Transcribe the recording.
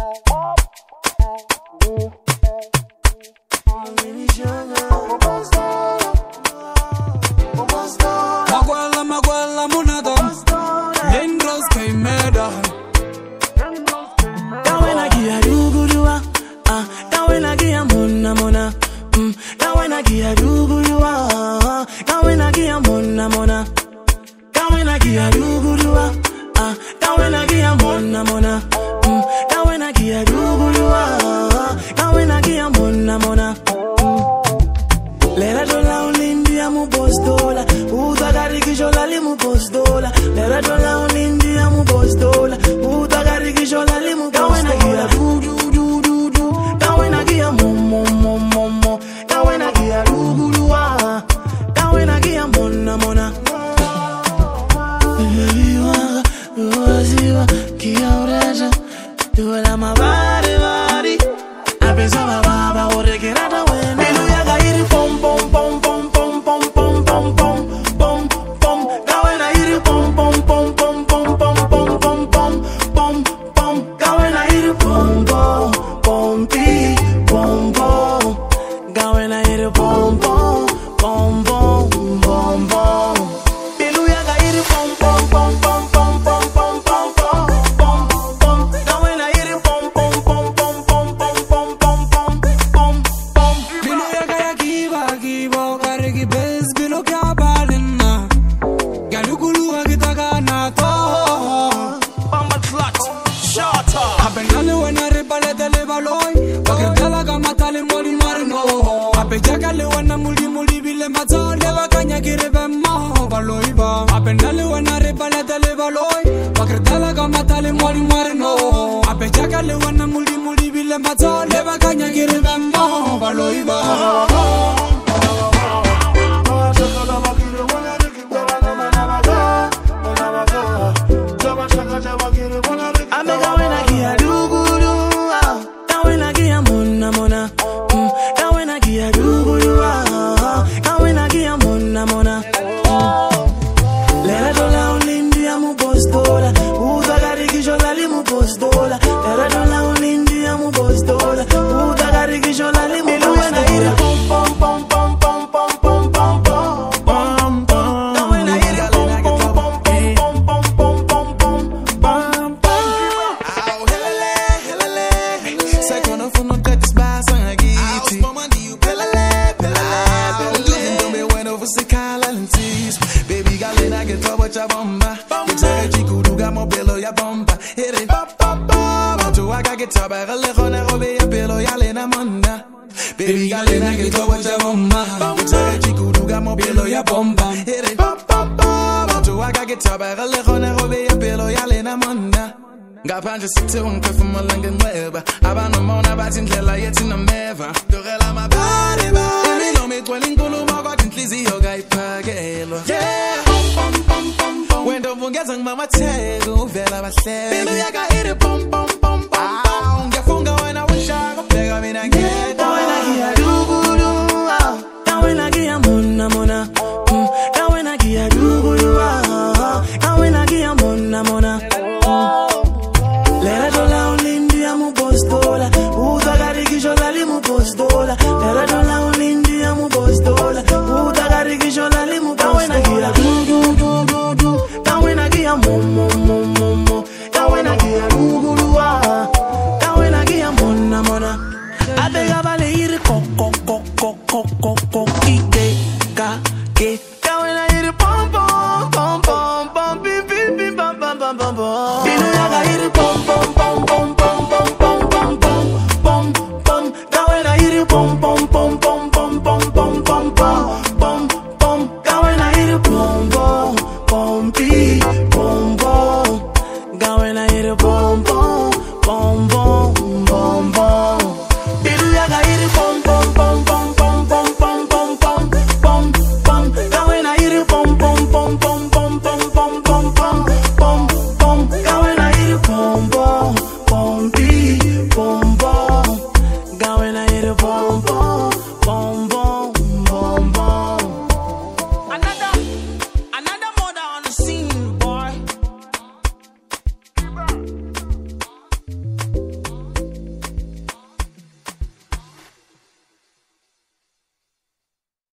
Maguela munada Lindros que meda Kawena gia rugurua Kawena gia mona Kawena gia rugurua Kawena gia mona Kawena gia rugurua Kawena gia mona Kawena gia rugurua Kawena gia mona Lera dola ulindia mu postola Uta garikishola limu postola Lera dola ulindia mu postola Uta garikishola limu Kawena gia du Kawena gia mo Kawena gia rugurua Kawena gia mona Viva, uaziva, kia ureja Duela ma bari A pensava baba, ore che rata wena Milu ya gairi pom Kawena iri pom Kawena iri pompi Kawena iri pom Milu ya gairi pom Kawena iri pom Bilo ya gaya kiba Kariki bez bilo kya balina Galugulu agitaga na to Bamba clot, shut up. Apenale wana repale tele baloi Bakretala kama tale moli marino Apejagale wana muli bile mato Leva kanya kirebe mo baloi ba Apenale wana repale tele baloi Bakretala kama tale moli marino Apejagale wana muli bile mato Leva kanya kirebe mo baloi ba Ame kawena gia rugurua Kawena gia mona Kawena gia rugurua Kawena gia mona Lera dola ulindia mu postola Uta garikishola limu postola Lera dola ulindia mu postola Uta garikishola limu postola Kawena iri pom Kawena iri Secondo fu non te ti spasa una ghiti bueno você cala lentis Baby galera que tua bocha bomba Você chicuruga mo pelo ya bomba Ere Tu aga que tua gale khone robe ya pelo ya lena manda Baby galera que tua bocha bomba Você chicuruga mo pelo ya bomba Ere Tu aga que tua gale khone robe ya pelo ya lena manda Ngaphandle sithi ungiphefumula ngenxeba Abantu mona bathi indlela yethi nomeva Dogela mabari Impilo migcwele inkulumo kodwa inhliziyo kayiphakelwa Wenda uvungeza ngimamatheka uvela bahleka Impilo yaka iri pom Ngiyafunga wena wishaka Bheka mina ngedwa Kawena gia rugurua Kawena gia mona Kawena gia rugurua Kawena gia mona Lera dola ulindia mu postola Uta garikishola limu postola Lera dola ulindia mu postola Uta garikishola limu Kawena gia du Kawena gia mo Kawena gia rugurua Kawena gia mona Abega vale ir ko Ike ke Kawena ir pom Pi pam Binu yaga ir pom Kawena ir pom Kawena ir pom pi Kawena ir pom Binu yaga ir pom Kawena ir pom Kawena ir pom pi Kawena ir pom Another murder on the scene, boy.